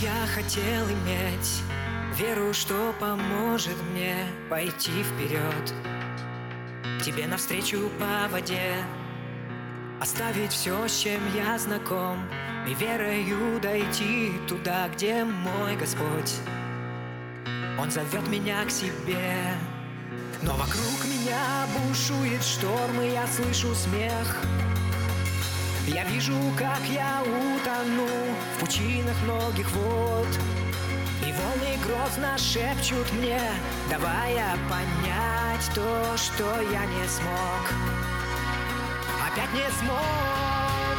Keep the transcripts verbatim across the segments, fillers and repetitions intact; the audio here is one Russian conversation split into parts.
я хотел иметь веру, что поможет мне пойти вперед, тебе навстречу по воде, оставить все, с чем я знаком, и верою дойти туда, где мой Господь. Он зовет меня к себе, но вокруг меня бушует шторм, и я слышу смех. Я вижу, как я утону в пучинах многих вод, и волны грозно шепчут мне, давая понять то, что я не смог, опять не смог.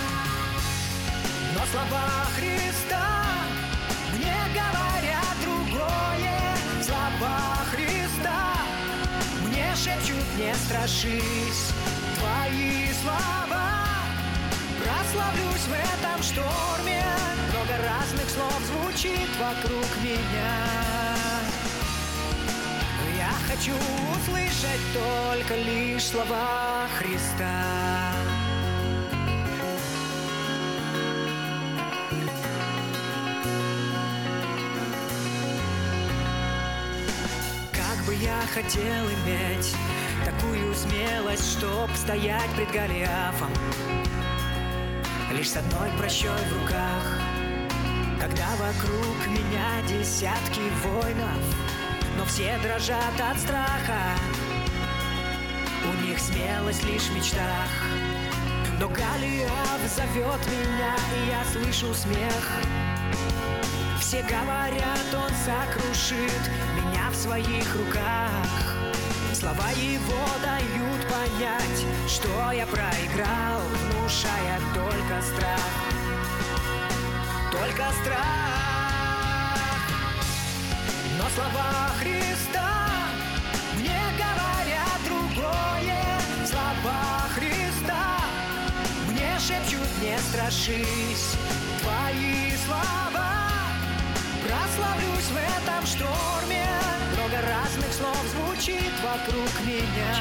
Но слова Христа мне говорят другое. Слова Христа мне шепчут: не страшись, твои слова. Прославлюсь в этом шторме, много разных слов звучит вокруг меня. Я хочу услышать только лишь слова Христа. Как бы я хотел иметь такую смелость, чтоб стоять пред Голиафом лишь с одной прощой в руках, когда вокруг меня десятки воинов, но все дрожат от страха. У них смелость лишь в мечтах, но Голиаф зовет меня, и я слышу смех. Все говорят, он сокрушит меня в своих руках. Слова его дают понять, что я проиграл, внушая только страх, только страх. Но слова Христа мне говорят другое. Слова Христа мне шепчут: не страшись, твои слова. Прославлюсь в этом шторме, много разных слов звучит вокруг меня.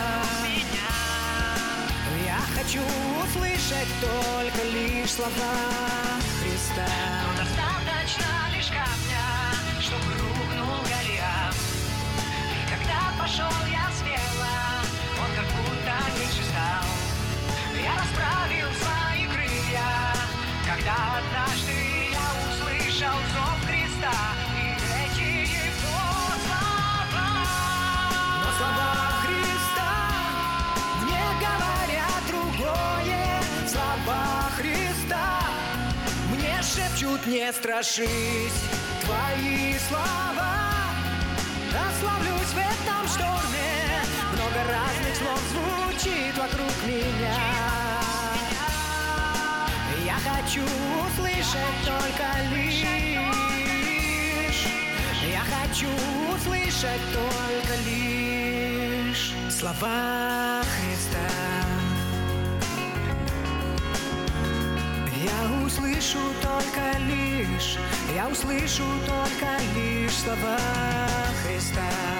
Я хочу услышать только лишь слова Христа. Но достаточно лишь камня, чтобы рухнул Голиаф. И когда пошел я смело, он как будто меньше стал. Я расправил свои крылья, когда однажды я услышал зов Христа и эти его слова. Но слова Христа мне говорят другое. Слова Христа мне шепчут: не страшись, твои слова. Прославлюсь в этом шторме, много разных слов звучит вокруг меня. Я хочу услышать только лишь, я хочу услышать только лишь слова Христа. Я услышу только лишь, я услышу только лишь слова Христа.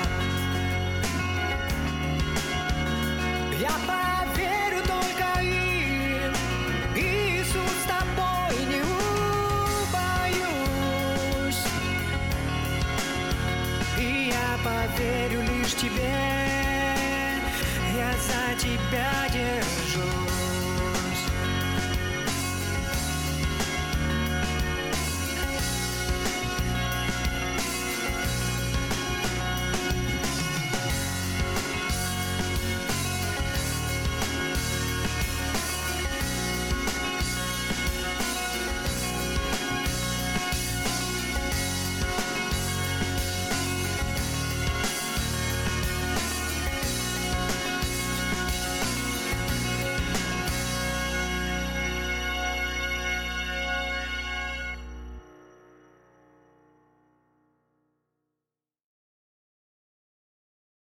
Я поверю только им, Иисус, с тобой не убоюсь. И я поверю лишь тебе, я за тебя держусь.